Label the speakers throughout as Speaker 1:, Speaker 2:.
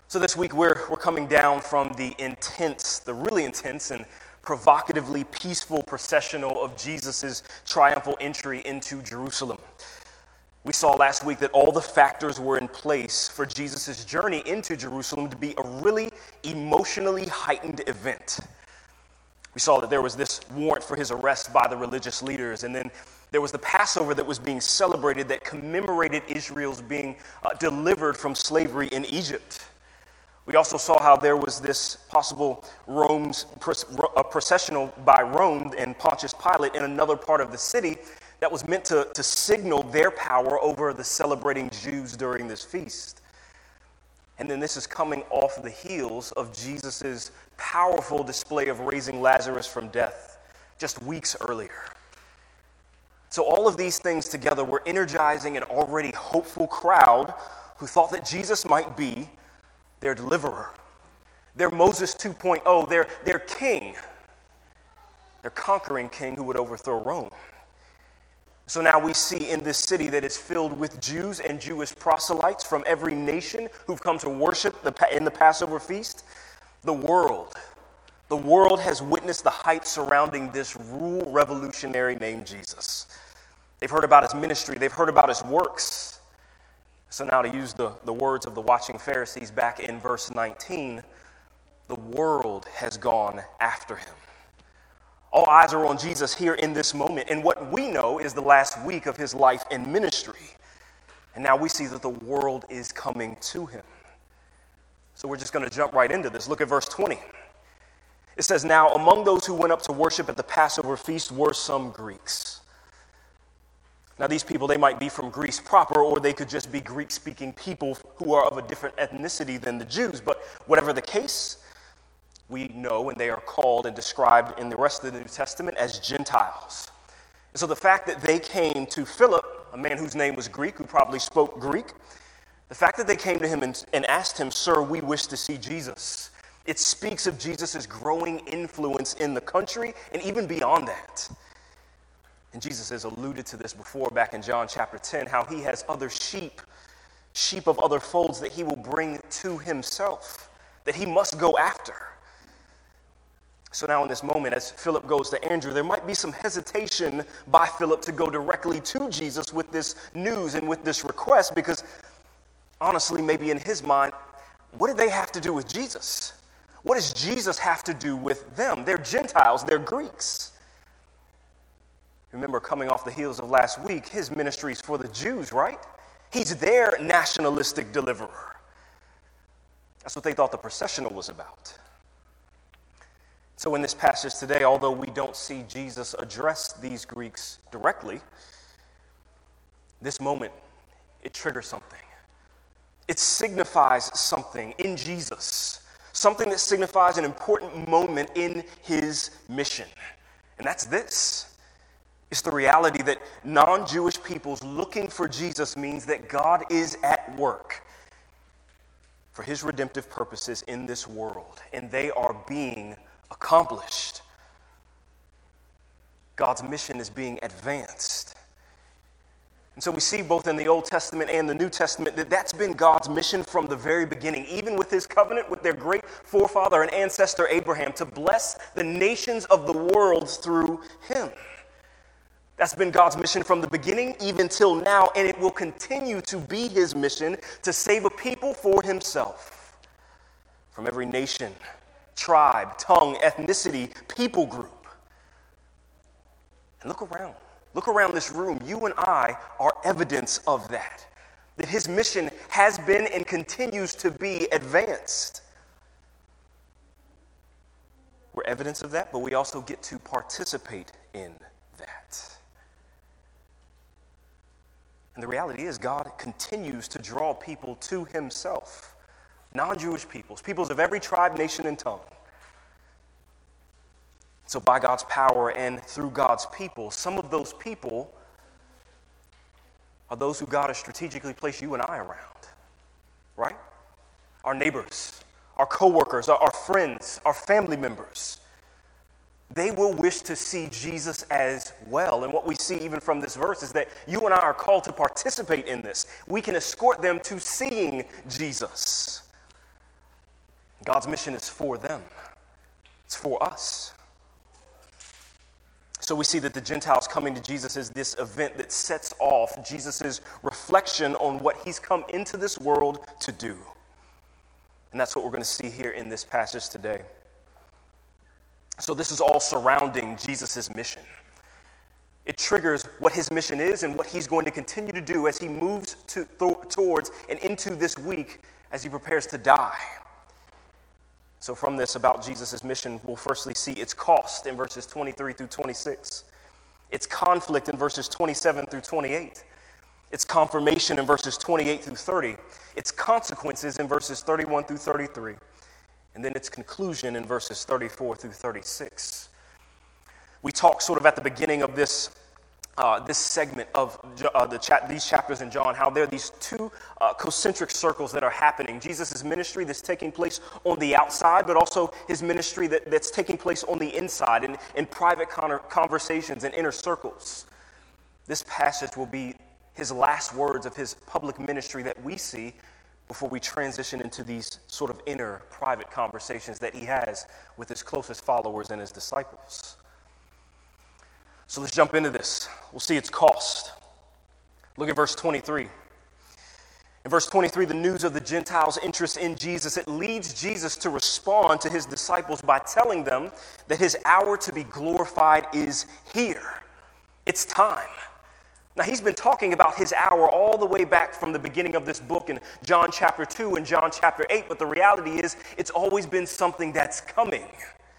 Speaker 1: So this week we're coming down from the really intense and provocatively peaceful processional of Jesus' triumphal entry into Jerusalem. We saw last week that all the factors were in place for Jesus' journey into Jerusalem to be a really emotionally heightened event. We saw that there was this warrant for his arrest by the religious leaders, and then there was the Passover that was being celebrated that commemorated Israel's being delivered from slavery in Egypt. We also saw how there was this possible processional by Rome and Pontius Pilate in another part of the city that was meant to signal their power over the celebrating Jews during this feast. And then this is coming off the heels of Jesus' powerful display of raising Lazarus from death just weeks earlier. So all of these things together were energizing an already hopeful crowd who thought that Jesus might be their deliverer, their Moses 2.0, their king, their conquering king who would overthrow Rome. So now we see in this city that is filled with Jews and Jewish proselytes from every nation who've come to worship in the Passover feast. The world has witnessed the hype surrounding this rule revolutionary named Jesus. They've heard about his ministry. They've heard about his works. So now, to use the words of the watching Pharisees back in verse 19, the world has gone after him. All eyes are on Jesus here in this moment, and what we know is the last week of his life and ministry. And now we see that the world is coming to him. So we're just going to jump right into this. Look at verse 20. It says, "Now among those who went up to worship at the Passover feast were some Greeks." Now these people, they might be from Greece proper, or they could just be Greek-speaking people who are of a different ethnicity than the Jews. But whatever the case, we know, and they are called and described in the rest of the New Testament as Gentiles. And so the fact that they came to Philip, a man whose name was Greek, who probably spoke Greek, the fact that they came to him and asked him, "Sir, we wish to see Jesus," it speaks of Jesus' growing influence in the country and even beyond that. And Jesus has alluded to this before back in John chapter 10, how he has other sheep of other folds that he will bring to himself, that he must go after. So now in this moment, as Philip goes to Andrew, there might be some hesitation by Philip to go directly to Jesus with this news and with this request, because honestly, maybe in his mind, what do they have to do with Jesus? What does Jesus have to do with them? They're Gentiles, they're Greeks. Remember, coming off the heels of last week, his ministry is for the Jews, right? He's their nationalistic deliverer. That's what they thought the processional was about. So in this passage today, although we don't see Jesus address these Greeks directly, this moment, it triggers something. It signifies something in Jesus, something that signifies an important moment in his mission. And that's this. It's the reality that non-Jewish peoples looking for Jesus means that God is at work for his redemptive purposes in this world, and they are being accomplished. God's mission is being advanced. And so we see both in the Old Testament and the New Testament that that's been God's mission from the very beginning, even with his covenant with their great forefather and ancestor Abraham, to bless the nations of the world through him. That's been God's mission from the beginning even till now, and it will continue to be his mission to save a people for himself from every nation, tribe, tongue, ethnicity, people group. And look around. Look around this room. You and I are evidence of that his mission has been and continues to be advanced. We're evidence of that, but we also get to participate in that. And the reality is God continues to draw people to himself. Non-Jewish peoples of every tribe, nation, and tongue. So by God's power and through God's people, some of those people are those who God has strategically placed you and I around, right? Our neighbors, our coworkers, our friends, our family members. They will wish to see Jesus as well. And what we see even from this verse is that you and I are called to participate in this. We can escort them to seeing Jesus. God's mission is for them. It's for us. So we see that the Gentiles coming to Jesus is this event that sets off Jesus' reflection on what he's come into this world to do. And that's what we're going to see here in this passage today. So this is all surrounding Jesus' mission. It triggers what his mission is and what he's going to continue to do as he moves towards and into this week as he prepares to die. So from this about Jesus' mission, we'll firstly see its cost in verses 23 through 26, its conflict in verses 27 through 28, its confirmation in verses 28 through 30, its consequences in verses 31 through 33, and then its conclusion in verses 34 through 36. We talked sort of at the beginning of this segment of these chapters in John, how there are these two concentric circles that are happening. Jesus' ministry that's taking place on the outside, but also his ministry that's taking place on the inside in private conversations and inner circles. This passage will be his last words of his public ministry that we see before we transition into these sort of inner private conversations that he has with his closest followers and his disciples. So let's jump into this. We'll see its cost. Look at verse 23. In verse 23, the news of the Gentiles' interest in Jesus, it leads Jesus to respond to his disciples by telling them that his hour to be glorified is here. It's time. Now, he's been talking about his hour all the way back from the beginning of this book in John chapter 2 and John chapter 8, but the reality is it's always been something that's coming.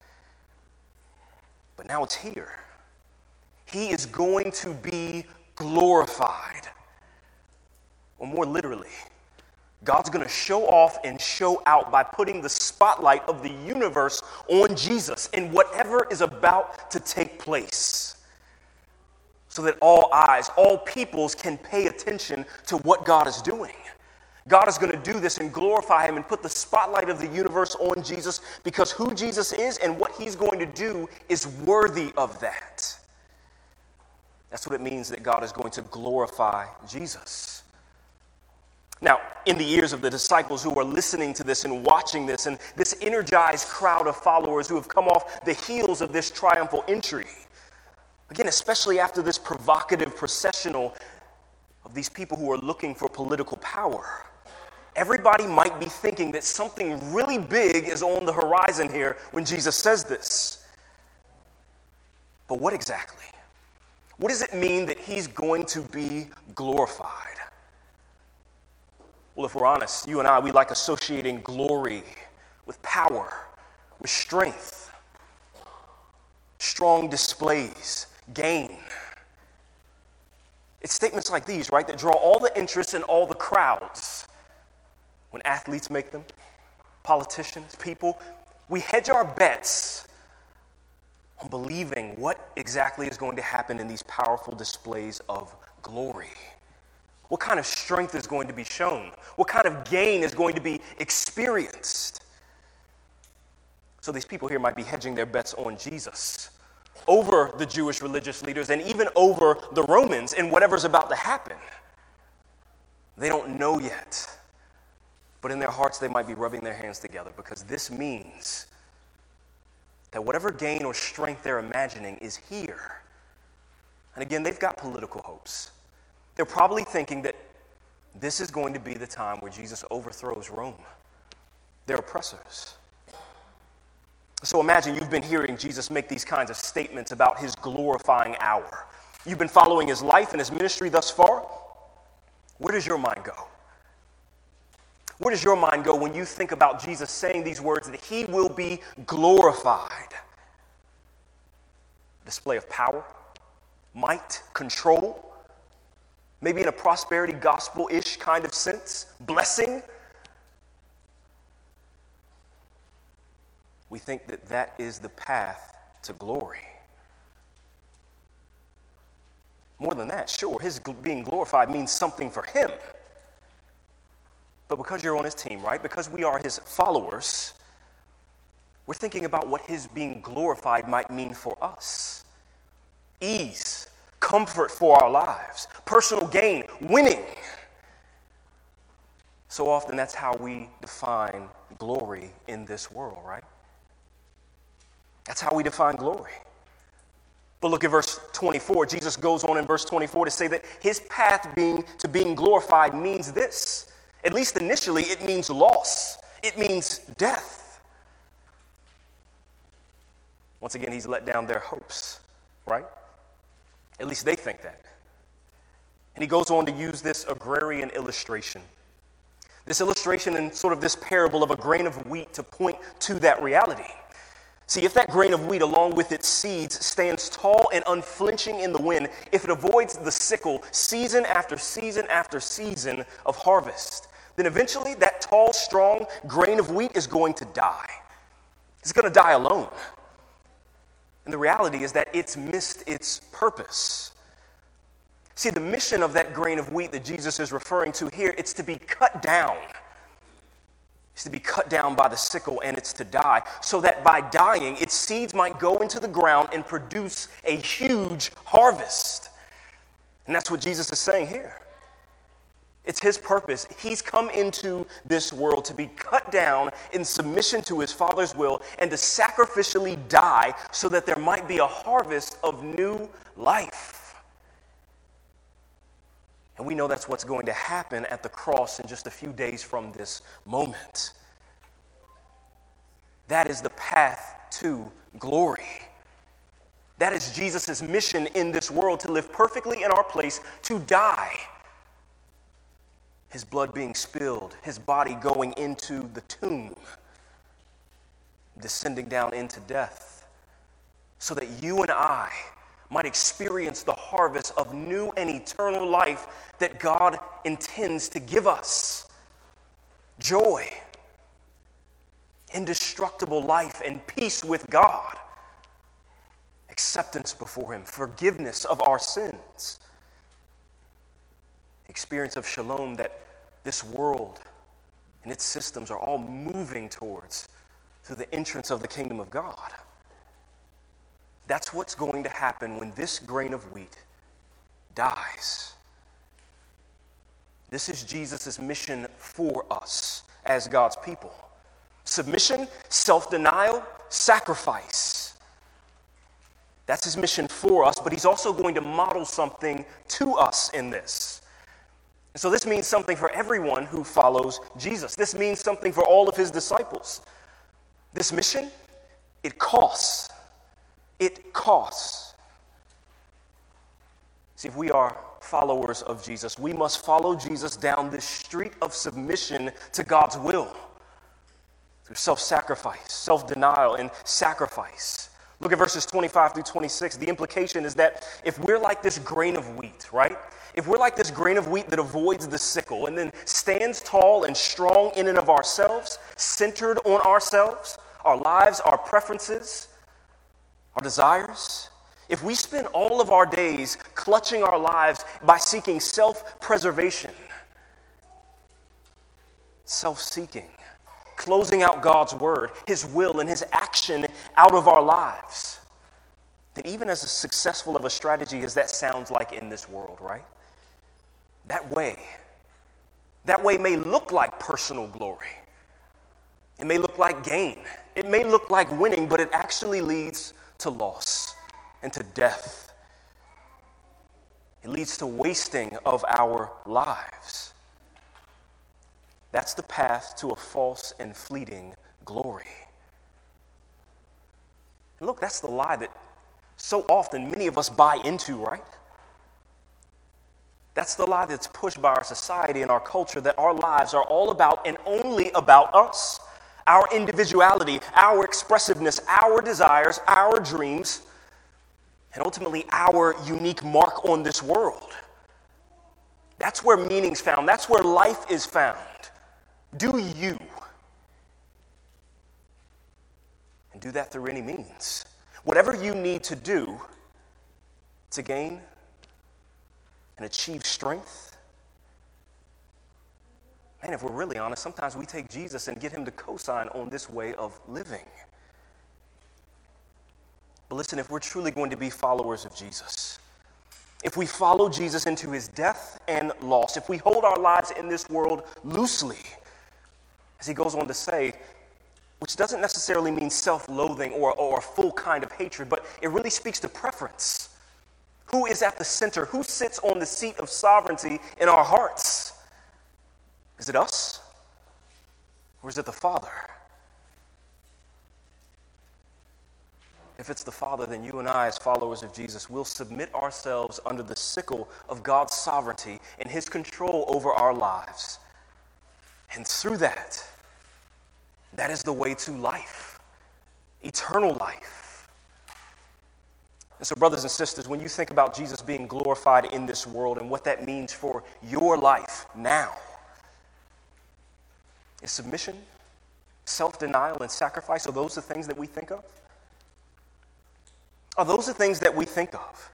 Speaker 1: But now it's here. He is going to be glorified. Or more literally, God's going to show off and show out by putting the spotlight of the universe on Jesus in whatever is about to take place, so that all eyes, all peoples can pay attention to what God is doing. God is going to do this and glorify him and put the spotlight of the universe on Jesus because who Jesus is and what he's going to do is worthy of that. That's what it means that God is going to glorify Jesus. Now, in the ears of the disciples who are listening to this and watching this, and this energized crowd of followers who have come off the heels of this triumphal entry, again, especially after this provocative processional of these people who are looking for political power, everybody might be thinking that something really big is on the horizon here when Jesus says this. But what exactly? What does it mean that he's going to be glorified? Well, if we're honest, you and I, we like associating glory with power, with strength, strong displays, gain. It's statements like these, right, that draw all the interest and all the crowds. When athletes make them, politicians, people, we hedge our bets on believing what exactly is going to happen in these powerful displays of glory. What kind of strength is going to be shown? What kind of gain is going to be experienced? So these people here might be hedging their bets on Jesus over the Jewish religious leaders and even over the Romans in whatever's about to happen. They don't know yet, but in their hearts they might be rubbing their hands together because this means that whatever gain or strength they're imagining is here. And again, they've got political hopes. They're probably thinking that this is going to be the time where Jesus overthrows Rome, their oppressors. So imagine you've been hearing Jesus make these kinds of statements about his glorifying hour. You've been following his life and his ministry thus far. Where does your mind go? Where does your mind go when you think about Jesus saying these words that he will be glorified? Display of power, might, control, maybe in a prosperity gospel-ish kind of sense, blessing. We think that that is the path to glory. More than that, sure, his being glorified means something for him. But because you're on his team, right? Because we are his followers, we're thinking about what his being glorified might mean for us. Ease, comfort for our lives, personal gain, winning. So often that's how we define glory in this world, right? That's how we define glory. But look at verse 24. Jesus goes on in verse 24 to say that his path to being glorified means this. At least initially, it means loss. It means death. Once again, he's let down their hopes, right? At least they think that. And he goes on to use this agrarian illustration. This illustration and sort of this parable of a grain of wheat to point to that reality. See, if that grain of wheat along with its seeds stands tall and unflinching in the wind, if it avoids the sickle season after season after season of harvest, then eventually that tall, strong grain of wheat is going to die. It's going to die alone. And the reality is that it's missed its purpose. See, the mission of that grain of wheat that Jesus is referring to here, it's to be cut down. It's to be cut down by the sickle, and it's to die, so that by dying, its seeds might go into the ground and produce a huge harvest. And that's what Jesus is saying here. It's his purpose. He's come into this world to be cut down in submission to his Father's will and to sacrificially die so that there might be a harvest of new life. And we know that's what's going to happen at the cross in just a few days from this moment. That is the path to glory. That is Jesus' mission in this world, to live perfectly in our place, to die. His blood being spilled, his body going into the tomb, descending down into death, so that you and I might experience the harvest of new and eternal life that God intends to give us. Joy, indestructible life, and peace with God. Acceptance before him, forgiveness of our sins. Experience of shalom that this world and its systems are all moving towards through the entrance of the kingdom of God. That's what's going to happen when this grain of wheat dies. This is Jesus' mission for us as God's people. Submission, self-denial, sacrifice. That's his mission for us, but he's also going to model something to us in this. And so this means something for everyone who follows Jesus. This means something for all of his disciples. This mission, it costs. It costs. See, if we are followers of Jesus, we must follow Jesus down this street of submission to God's will through self-sacrifice, self-denial, and sacrifice. Look at verses 25 through 26. The implication is that if we're like this grain of wheat, right? If we're like this grain of wheat that avoids the sickle and then stands tall and strong in and of ourselves, centered on ourselves, our lives, our preferences, our desires, if we spend all of our days clutching our lives by seeking self-preservation, self-seeking, closing out God's word, his will, and his action out of our lives, then even as successful of a strategy as that sounds like in this world, right? That way may look like personal glory. It may look like gain. It may look like winning, but it actually leads to loss and to death. It leads to wasting of our lives. That's the path to a false and fleeting glory. And look, that's the lie that so often many of us buy into, right? That's the lie that's pushed by our society and our culture, that our lives are all about and only about us, our individuality, our expressiveness, our desires, our dreams, and ultimately our unique mark on this world. That's where meaning's found. That's where life is found. Do you. And do that through any means. Whatever you need to do to gain and achieve strength. Man, if we're really honest, sometimes we take Jesus and get him to co-sign on this way of living. But listen, if we're truly going to be followers of Jesus, if we follow Jesus into his death and loss, if we hold our lives in this world loosely, as he goes on to say, which doesn't necessarily mean self-loathing or a full kind of hatred, but it really speaks to preference. Who is at the center? Who sits on the seat of sovereignty in our hearts? Is it us? Or is it the Father? If it's the Father, then you and I, as followers of Jesus, will submit ourselves under the sickle of God's sovereignty and his control over our lives. And through that, that is the way to life, eternal life. And so, brothers and sisters, when you think about Jesus being glorified in this world and what that means for your life now, is submission, self-denial, and sacrifice, are those the things that we think of? Are those the things that we think of?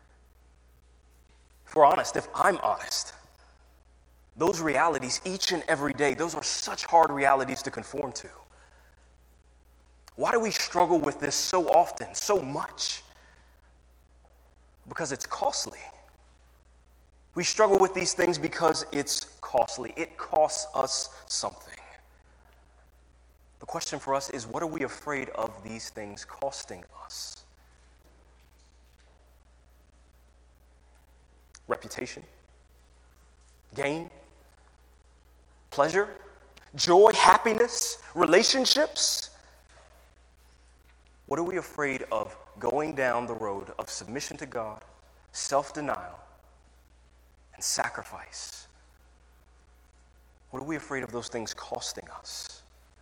Speaker 1: If we're honest, if I'm honest, those realities each and every day, those are such hard realities to conform to. Why do we struggle with this so often, so much? Because it's costly. We struggle with these things because it's costly. It costs us something. The question for us is, what are we afraid of these things costing us? Reputation, gain, pleasure, joy, happiness, relationships. What are we afraid of going down the road of submission to God, self-denial, and sacrifice? What are we afraid of those things costing us?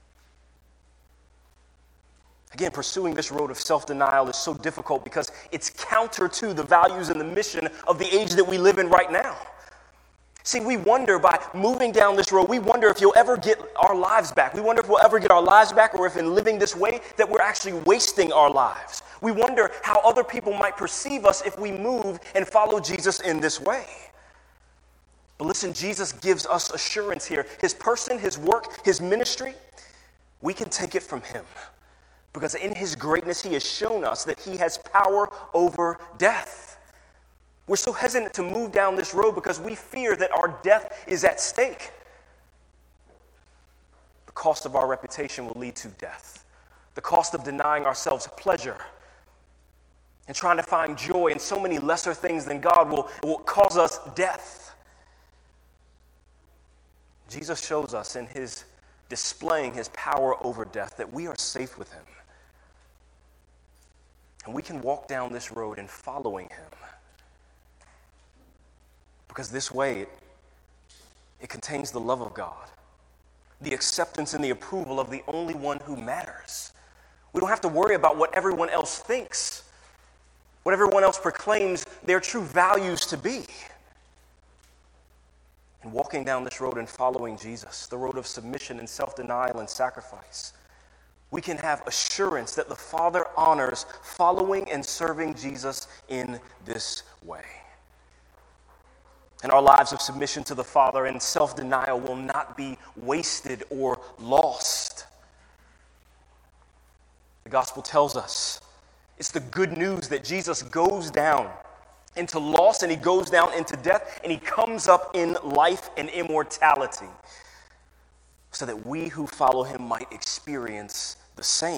Speaker 1: Again, pursuing this road of self-denial is so difficult because it's counter to the values and the mission of the age that we live in right now. See, we wonder by moving down this road, we wonder if you'll ever get our lives back. We wonder if we'll ever get our lives back, or if in living this way that we're actually wasting our lives. We wonder how other people might perceive us if we move and follow Jesus in this way. But listen, Jesus gives us assurance here. His person, his work, his ministry, we can take it from him. Because in his greatness, he has shown us that he has power over death. We're so hesitant to move down this road because we fear that our death is at stake. The cost of our reputation will lead to death. The cost of denying ourselves pleasure and trying to find joy in so many lesser things than God will cause us death. Jesus shows us in his displaying his power over death that we are safe with him. And we can walk down this road in following him. Because this way, it contains the love of God, the acceptance and the approval of the only one who matters. We don't have to worry about what everyone else thinks, what everyone else proclaims their true values to be. And walking down this road and following Jesus, the road of submission and self-denial and sacrifice, we can have assurance that the Father honors following and serving Jesus in this way. And our lives of submission to the Father and self-denial will not be wasted or lost. The gospel tells us it's the good news that Jesus goes down into loss and he goes down into death and he comes up in life and immortality so that we who follow him might experience the same.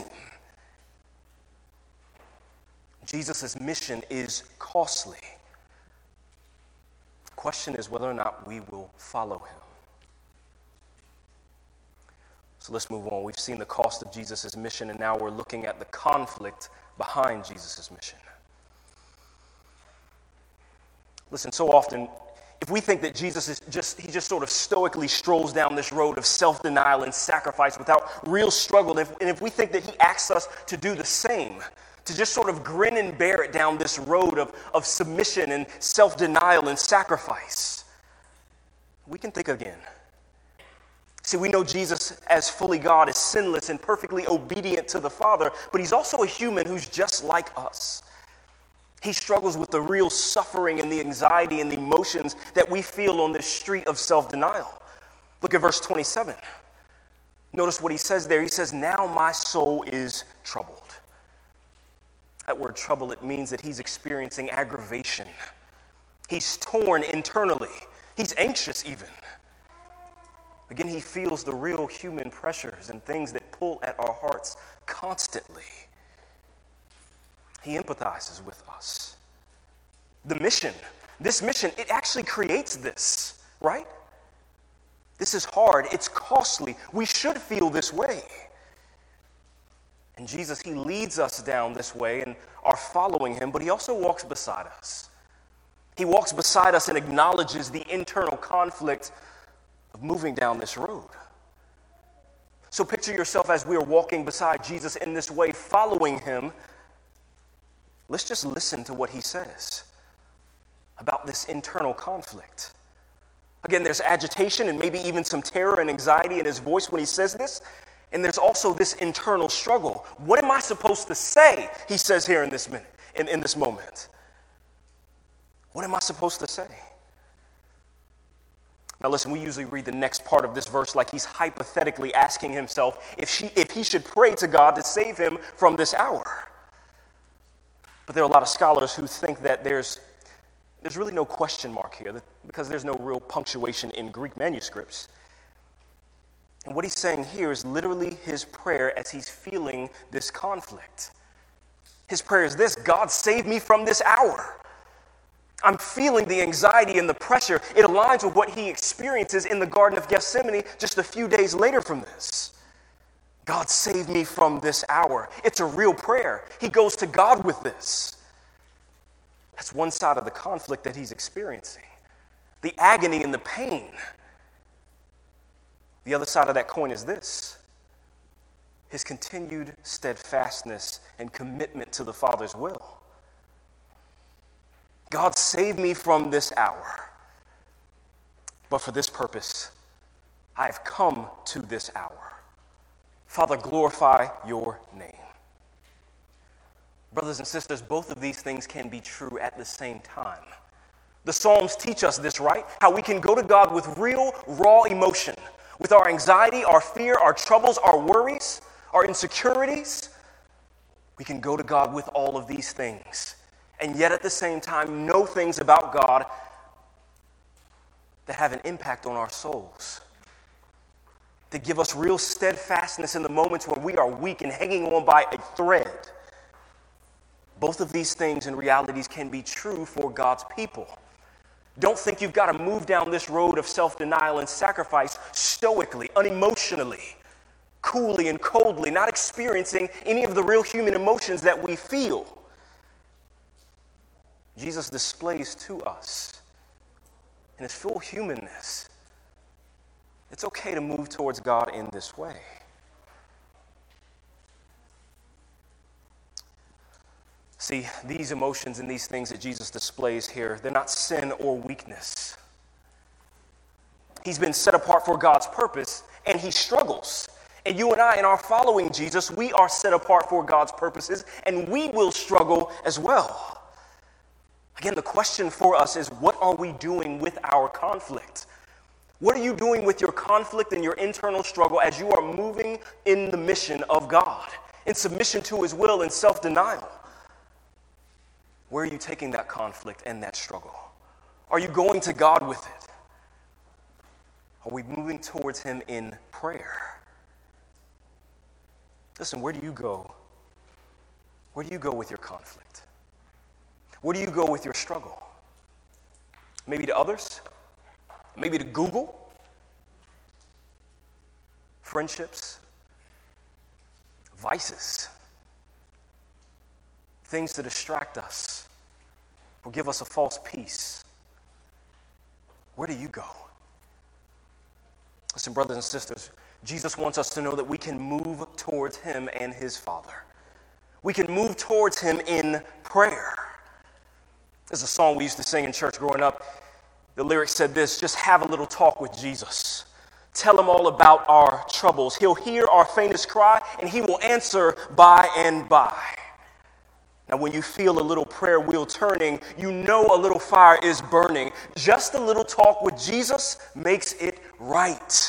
Speaker 1: Jesus' mission is costly. The question is whether or not we will follow him. So let's move on. We've seen the cost of Jesus' mission, and now we're looking at the conflict behind Jesus' mission. Listen, so often, if we think that Jesus he just sort of stoically strolls down this road of self-denial and sacrifice without real struggle, and if we think that he asks us to do the same, to just sort of grin and bear it down this road of submission and self-denial and sacrifice, we can think again. See, we know Jesus as fully God, is sinless and perfectly obedient to the Father, but he's also a human who's just like us. He struggles with the real suffering and the anxiety and the emotions that we feel on this street of self-denial. Look at verse 27. Notice what he says there. He says, "Now my soul is troubled." That word trouble, it means that he's experiencing aggravation. He's torn internally. He's anxious even. Again, he feels the real human pressures and things that pull at our hearts constantly. He empathizes with us. This mission, it actually creates this, right? This is hard. It's costly. We should feel this way. And Jesus, he leads us down this way and are following him, but he also walks beside us. He walks beside us and acknowledges the internal conflict of moving down this road. So picture yourself as we are walking beside Jesus in this way, following him. Let's just listen to what he says about this internal conflict. Again, there's agitation and maybe even some terror and anxiety in his voice when he says this. And there's also this internal struggle. What am I supposed to say? He says here in this minute, in this moment. What am I supposed to say? Now listen, we usually read the next part of this verse like he's hypothetically asking himself if he should pray to God to save him from this hour. But there are a lot of scholars who think that there's really no question mark here because there's no real punctuation in Greek manuscripts. And what he's saying here is literally his prayer as he's feeling this conflict. His prayer is this: God, save me from this hour. I'm feeling the anxiety and the pressure. It aligns with what he experiences in the Garden of Gethsemane just a few days later from this. God, save me from this hour. It's a real prayer. He goes to God with this. That's one side of the conflict that he's experiencing. The agony and the pain. The other side of that coin is this: his continued steadfastness and commitment to the Father's will. God, save me from this hour. But for this purpose, I have come to this hour. Father, glorify your name. Brothers and sisters, both of these things can be true at the same time. The Psalms teach us this, right? How we can go to God with real, raw emotion, with our anxiety, our fear, our troubles, our worries, our insecurities. We can go to God with all of these things, and yet at the same time know things about God that have an impact on our souls, that give us real steadfastness in the moments when we are weak and hanging on by a thread. Both of these things and realities can be true for God's people. Don't think you've got to move down this road of self-denial and sacrifice stoically, unemotionally, coolly and coldly, not experiencing any of the real human emotions that we feel. Jesus displays to us in his full humanness. It's okay to move towards God in this way. See, these emotions and these things that Jesus displays here, they're not sin or weakness. He's been set apart for God's purpose, and he struggles. And you and I, in our following Jesus, we are set apart for God's purposes, and we will struggle as well. Again, the question for us is, what are we doing with our conflict? What are you doing with your conflict and your internal struggle as you are moving in the mission of God, in submission to his will and self-denial? Where are you taking that conflict and that struggle? Are you going to God with it? Are we moving towards him in prayer? Listen, where do you go? Where do you go with your conflict? Where do you go with your struggle? Maybe to others? Maybe to Google? Friendships? Vices? Things to distract us or give us a false peace. Where do you go? Listen, brothers and sisters, Jesus wants us to know that we can move towards him and his Father. We can move towards him in prayer. There's a song we used to sing in church growing up. The lyrics said this: just have a little talk with Jesus. Tell him all about our troubles. He'll hear our faintest cry, and he will answer by and by. Now, when you feel a little prayer wheel turning, you know a little fire is burning. Just a little talk with Jesus makes it right.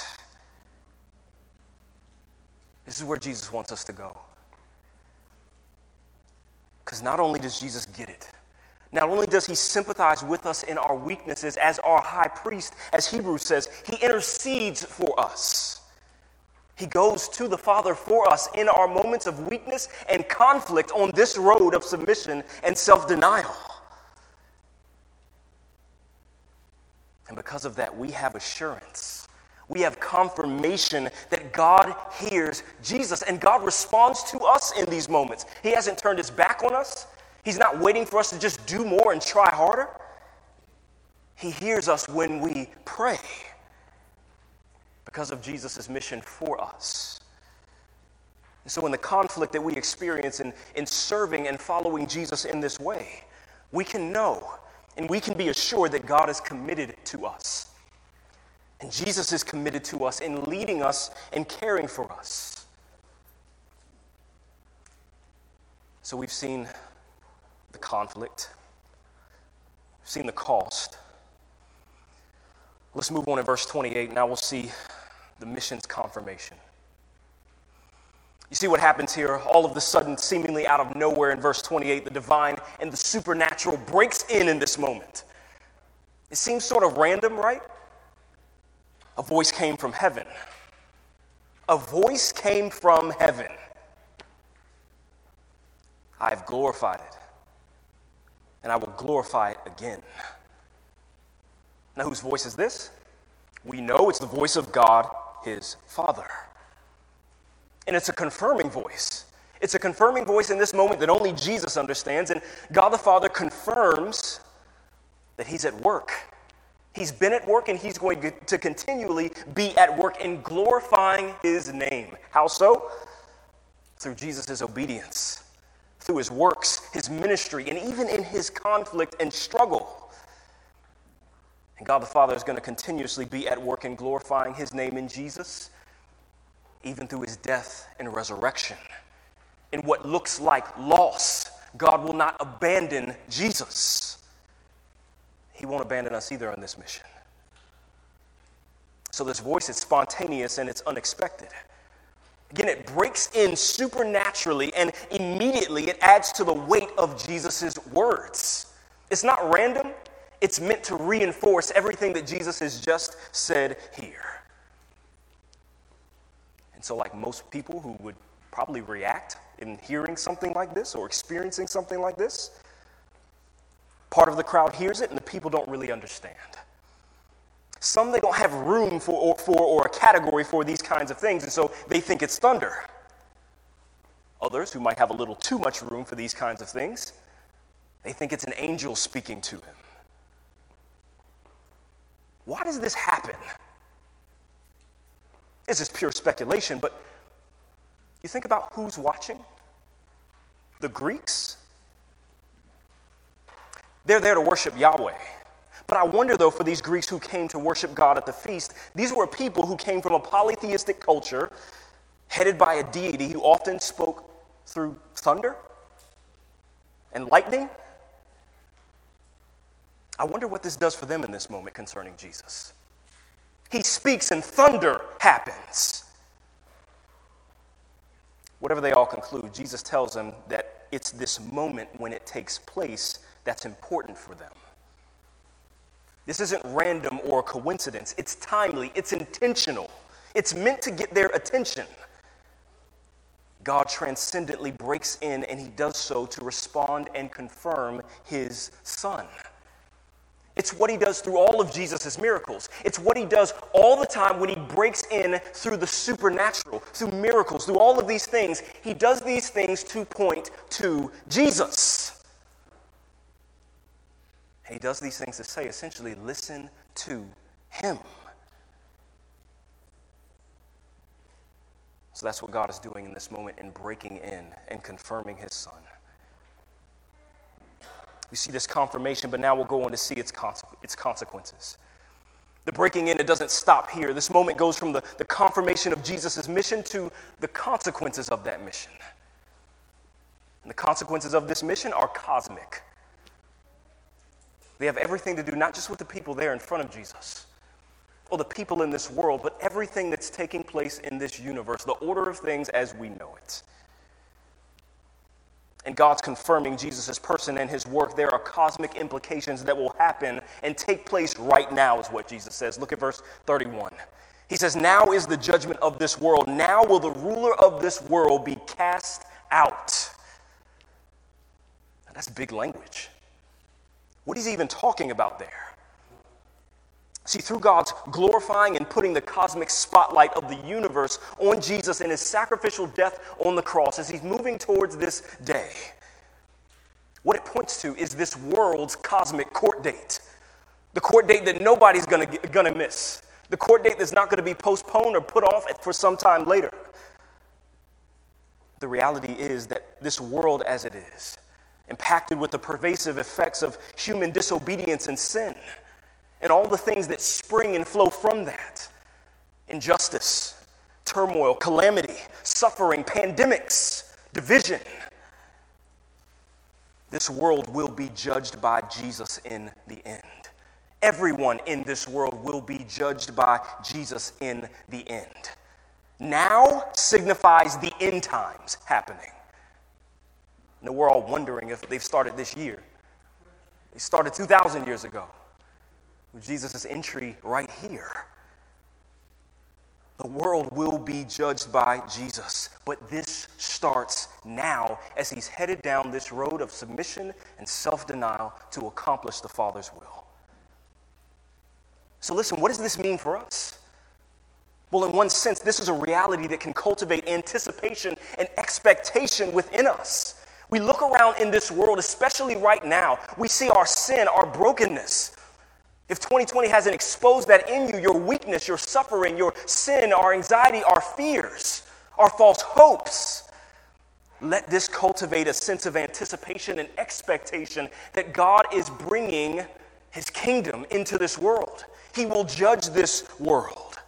Speaker 1: This is where Jesus wants us to go. Because not only does Jesus get it, Not only does he sympathize with us in our weaknesses as our high priest, as Hebrews says, he intercedes for us. He goes to the Father for us in our moments of weakness and conflict on this road of submission and self-denial. And because of that, we have assurance. We have confirmation that God hears Jesus, and God responds to us in these moments. He hasn't turned his back on us. He's not waiting for us to just do more and try harder. He hears us when we pray because of Jesus' mission for us. And so in the conflict that we experience in serving and following Jesus in this way, we can know and we can be assured that God is committed to us. And Jesus is committed to us in leading us and caring for us. So we've seen the conflict. We've seen the cost. Let's move on to verse 28. Now we'll see the mission's confirmation. You see what happens here? All of a sudden, seemingly out of nowhere in verse 28, the divine and the supernatural breaks in this moment. It seems sort of random, right? A voice came from heaven. A voice came from heaven. I have glorified it, and I will glorify it again. Now, whose voice is this? We know it's the voice of God, his Father. And it's a confirming voice. It's a confirming voice in this moment that only Jesus understands. And God the Father confirms that he's at work. He's been at work, and he's going to continually be at work in glorifying his name. How so? Through Jesus' obedience, through his works, his ministry, and even in his conflict and struggle. And God the Father is going to continuously be at work in glorifying his name in Jesus, even through his death and resurrection. In what looks like loss, God will not abandon Jesus. He won't abandon us either on this mission. So this voice is spontaneous and it's unexpected. Again, it breaks in supernaturally, and immediately it adds to the weight of Jesus' words. It's not random. It's meant to reinforce everything that Jesus has just said here. And so like most people who would probably react in hearing something like this or experiencing something like this, part of the crowd hears it and the people don't really understand. Some, they don't have room for a category for these kinds of things, and so they think it's thunder. Others, who might have a little too much room for these kinds of things, they think it's an angel speaking to him. Why does this happen? This is pure speculation, but you think about who's watching? The Greeks? They're there to worship Yahweh. But I wonder, though, for these Greeks who came to worship God at the feast, these were people who came from a polytheistic culture headed by a deity who often spoke through thunder and lightning. I wonder what this does for them in this moment concerning Jesus. He speaks and thunder happens. Whatever they all conclude, Jesus tells them that it's this moment when it takes place that's important for them. This isn't random or a coincidence. It's timely. It's intentional. It's meant to get their attention. God transcendently breaks in, and he does so to respond and confirm his Son. It's what he does through all of Jesus' miracles. It's what he does all the time when he breaks in through the supernatural, through miracles, through all of these things. He does these things to point to Jesus. And he does these things to say, essentially, listen to him. So that's what God is doing in this moment in breaking in and confirming his Son. We see this confirmation, but now we'll go on to see its consequences. The breaking in, it doesn't stop here. This moment goes from the confirmation of Jesus' mission to the consequences of that mission. And the consequences of this mission are cosmic. They have everything to do not just with the people there in front of Jesus or the people in this world, but everything that's taking place in this universe, the order of things as we know it. and God's confirming Jesus' person and his work, there are cosmic implications that will happen and take place right now, is what Jesus says. Look at verse 31. He says, now is the judgment of this world. Now will the ruler of this world be cast out. Now, that's big language. What is he even talking about there? See, through God's glorifying and putting the cosmic spotlight of the universe on Jesus and his sacrificial death on the cross as he's moving towards this day, what it points to is this world's cosmic court date. The court date that nobody's gonna miss. The court date that's not going to be postponed or put off for some time later. The reality is that this world as it is, impacted with the pervasive effects of human disobedience and sin, and all the things that spring and flow from that, injustice, turmoil, calamity, suffering, pandemics, division, this world will be judged by Jesus in the end. Everyone in this world will be judged by Jesus in the end. Now signifies the end times happening. Now we're all wondering if they've started this year. They started 2,000 years ago with Jesus' entry right here. The world will be judged by Jesus, but this starts now as he's headed down this road of submission and self-denial to accomplish the Father's will. So listen, what does this mean for us? Well, in one sense, this is a reality that can cultivate anticipation and expectation within us. We look around in this world, especially right now, we see our sin, our brokenness. If 2020 hasn't exposed that in you, your weakness, your suffering, your sin, our anxiety, our fears, our false hopes, let this cultivate a sense of anticipation and expectation that God is bringing his kingdom into this world. He will judge this world.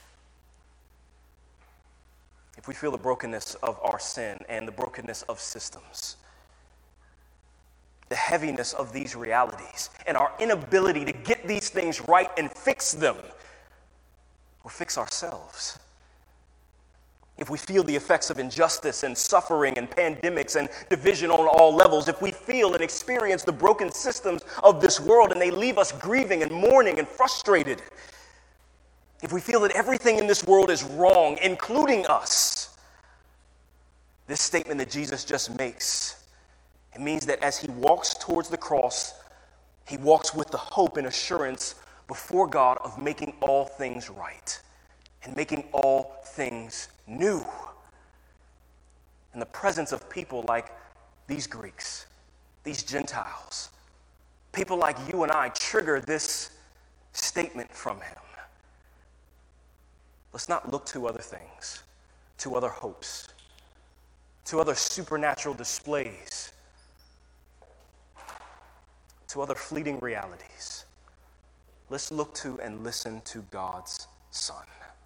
Speaker 1: If we feel the brokenness of our sin and the brokenness of systems, the heaviness of these realities, and our inability to get these things right and fix them, or fix ourselves, if we feel the effects of injustice and suffering and pandemics and division on all levels, if we feel and experience the broken systems of this world and they leave us grieving and mourning and frustrated, if we feel that everything in this world is wrong, including us, this statement that Jesus just makes, it means that as he walks towards the cross, he walks with the hope and assurance before God of making all things right and making all things new. In the presence of people like these Greeks, these Gentiles, people like you and I trigger this statement from him. Let's not look to other things, to other hopes, to other supernatural displays, to other fleeting realities. Let's look to and listen to God's Son.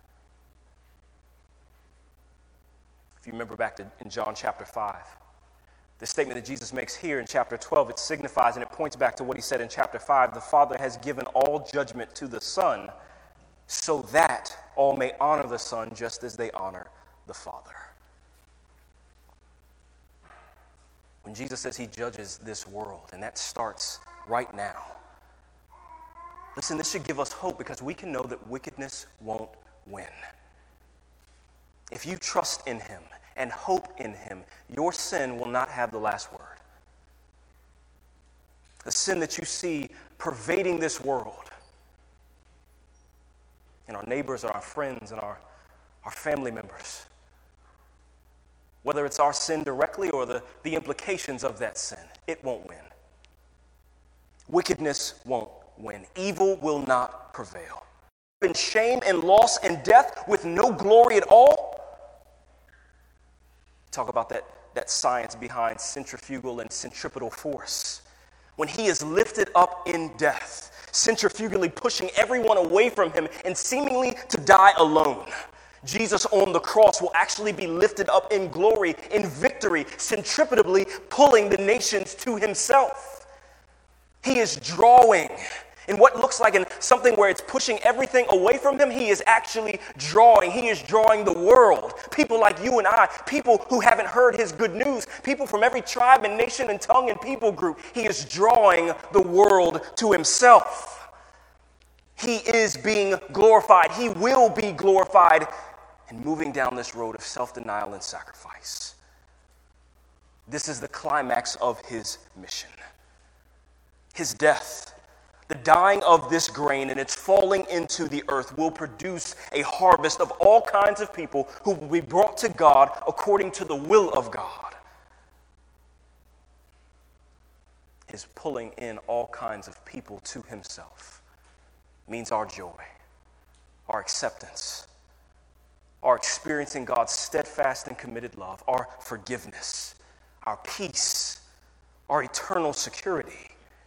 Speaker 1: If you remember back in John chapter 5, the statement that Jesus makes here in chapter 12, it signifies and it points back to what he said in chapter 5. The Father has given all judgment to the Son so that all may honor the Son just as they honor the Father. When Jesus says he judges this world, and that starts right now, listen, this should give us hope because we can know that wickedness won't win. If you trust in him and hope in him, your sin will not have the last word. The sin that you see pervading this world, in our neighbors and our friends and our family members, whether it's our sin directly or the implications of that sin, it won't win. Wickedness won't win. Evil will not prevail. In shame and loss and death with no glory at all. Talk about that science behind centrifugal and centripetal force. When he is lifted up in death, centrifugally pushing everyone away from him and seemingly to die alone, Jesus on the cross will actually be lifted up in glory, in victory, centripetally pulling the nations to himself. He is drawing In what looks like something where it's pushing everything away from him, he is actually drawing. He is drawing the world. People like you and I, people who haven't heard his good news, people from every tribe and nation and tongue and people group. He is drawing the world to himself. He is being glorified. He will be glorified in moving down this road of self-denial and sacrifice. This is the climax of his mission. His death, the dying of this grain and its falling into the earth will produce a harvest of all kinds of people who will be brought to God according to the will of God. His pulling in all kinds of people to himself means our joy, our acceptance, our experiencing God's steadfast and committed love, our forgiveness, our peace, our eternal security.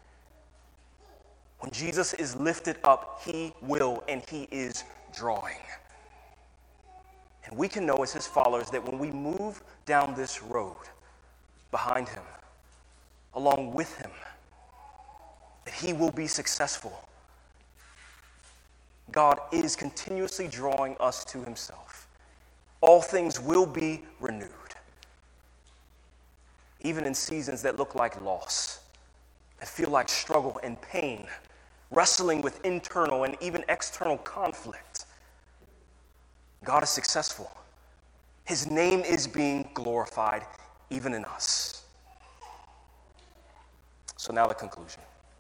Speaker 1: When Jesus is lifted up, he will and he is drawing. And we can know as his followers that when we move down this road behind him, along with him, that he will be successful. God is continuously drawing us to himself. All things will be renewed, even in seasons that look like loss, that feel like struggle and pain, wrestling with internal and even external conflict. God is successful. His name is being glorified even in us. So now the conclusion.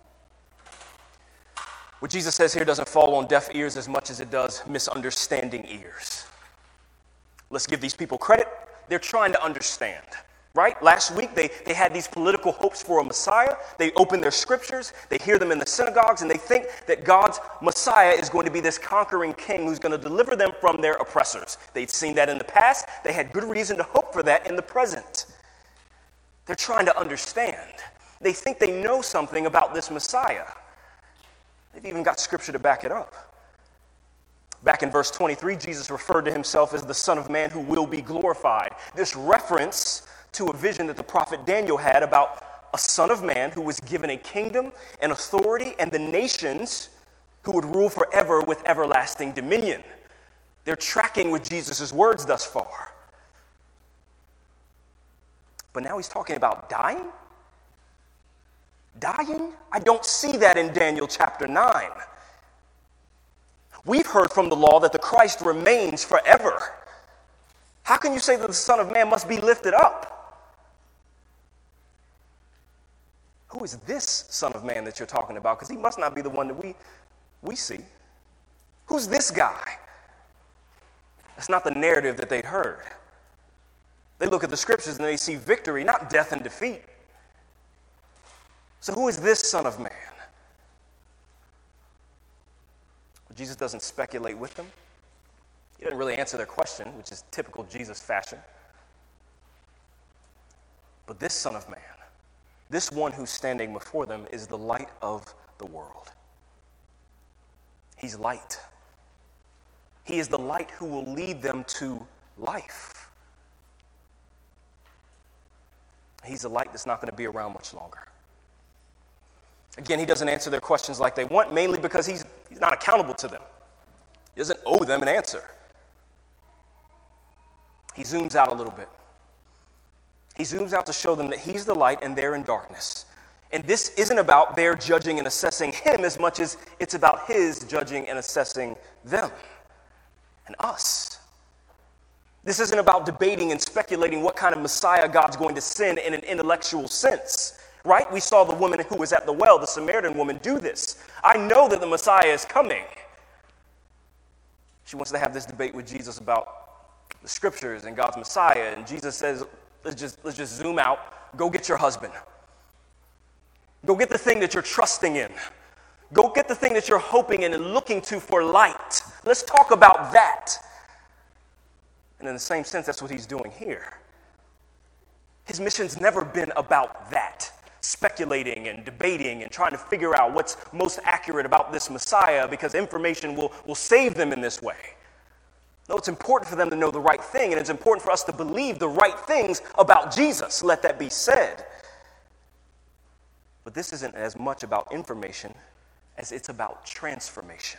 Speaker 1: What Jesus says here doesn't fall on deaf ears as much as it does misunderstanding ears. Let's give these people credit. They're trying to understand. Right? Last week, they had these political hopes for a Messiah. They open their scriptures, they hear them in the synagogues, and they think that God's Messiah is going to be this conquering king who's going to deliver them from their oppressors. They'd seen that in the past. They had good reason to hope for that in the present. They're trying to understand. They think they know something about this Messiah. They've even got scripture to back it up. Back in verse 23, Jesus referred to himself as the Son of Man who will be glorified. This reference to a vision that the prophet Daniel had about a son of man who was given a kingdom and authority and the nations who would rule forever with everlasting dominion. They're tracking with Jesus' words thus far. But now he's talking about dying? Dying? I don't see that in Daniel chapter 9. We've heard from the law that the Christ remains forever. How can you say that the Son of Man must be lifted up? Who is this Son of Man that you're talking about? Because he must not be the one that we see. Who's this guy? That's not the narrative that they'd heard. They look at the scriptures and they see victory, not death and defeat. So who is this Son of Man? Well, Jesus doesn't speculate with them. He doesn't really answer their question, which is typical Jesus fashion. But this Son of Man, this one who's standing before them, is the light of the world. He's light. He is the light who will lead them to life. He's a light that's not going to be around much longer. Again, he doesn't answer their questions like they want, mainly because he's not accountable to them. He doesn't owe them an answer. He zooms out a little bit. He zooms out to show them that he's the light and they're in darkness. And this isn't about their judging and assessing him as much as it's about his judging and assessing them and us. This isn't about debating and speculating what kind of Messiah God's going to send in an intellectual sense, right? We saw the woman who was at the well, the Samaritan woman, do this. I know that the Messiah is coming. She wants to have this debate with Jesus about the scriptures and God's Messiah, and Jesus says, let's just zoom out. Go get your husband. Go get the thing that you're trusting in. Go get the thing that you're hoping in and looking to for light. Let's talk about that. And in the same sense, that's what he's doing here. His mission's never been about that, speculating and debating and trying to figure out what's most accurate about this Messiah because information will save them in this way. No, it's important for them to know the right thing, and it's important for us to believe the right things about Jesus. Let that be said. But this isn't as much about information as it's about transformation.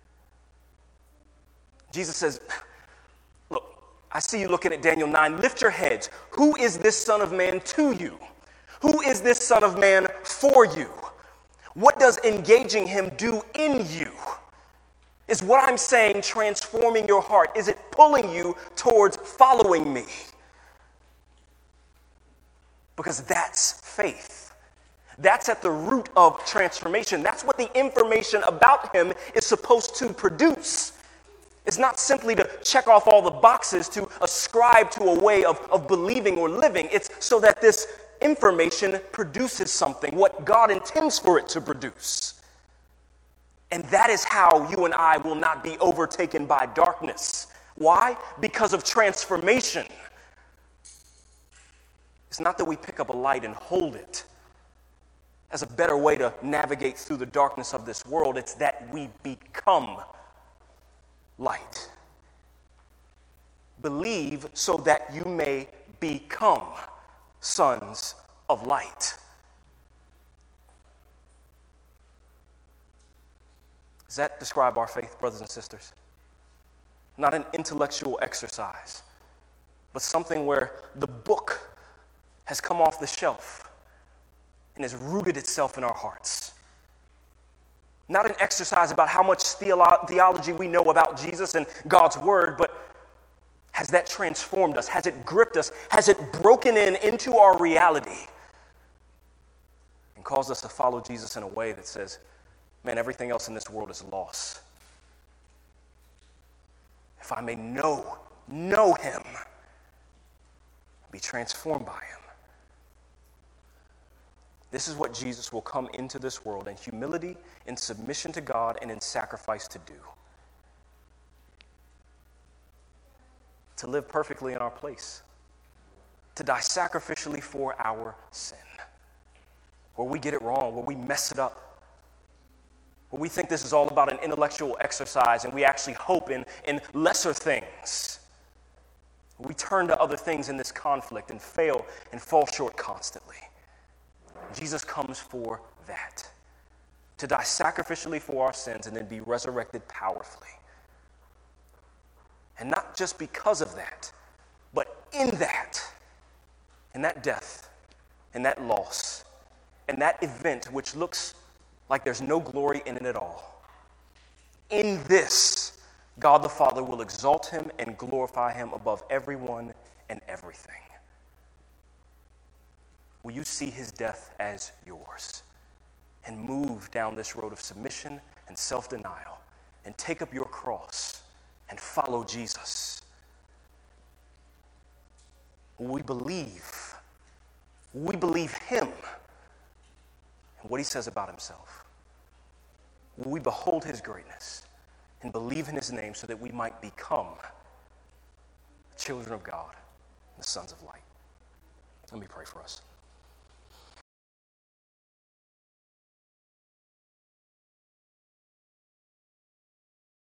Speaker 1: Jesus says, look, I see you looking at Daniel 9. Lift your heads. Who is this Son of Man to you? Who is this Son of Man for you? What does engaging him do in you? Is what I'm saying transforming your heart? Is it pulling you towards following me? Because that's faith. That's at the root of transformation. That's what the information about him is supposed to produce. It's not simply to check off all the boxes, to ascribe to a way of believing or living. It's so that this information produces something, what God intends for it to produce. And that is how you and I will not be overtaken by darkness. Why? Because of transformation. It's not that we pick up a light and hold it as a better way to navigate through the darkness of this world. It's that we become light. Believe so that you may become sons of light. Does that describe our faith, brothers and sisters? Not an intellectual exercise, but something where the book has come off the shelf and has rooted itself in our hearts. Not an exercise about how much theology we know about Jesus and God's word, but has that transformed us? Has it gripped us? Has it broken into our reality and caused us to follow Jesus in a way that says, man, everything else in this world is loss. If I may know him, be transformed by him. This is what Jesus will come into this world in humility, in submission to God, and in sacrifice to do. To live perfectly in our place. To die sacrificially for our sin. Where we get it wrong, where we mess it up. Where we think this is all about an intellectual exercise and we actually hope in lesser things. We turn to other things in this conflict and fail and fall short constantly. Jesus comes for that. To die sacrificially for our sins and then be resurrected powerfully. And not just because of that, but in that death, in that loss, in that event which looks like there's no glory in it at all. In this, God the Father will exalt him and glorify him above everyone and everything. Will you see his death as yours and move down this road of submission and self-denial and take up your cross and follow Jesus? Will we believe? Will we believe him and what he says about himself? Will we behold his greatness and believe in his name so that we might become the children of God, the sons of light? Let me pray for us.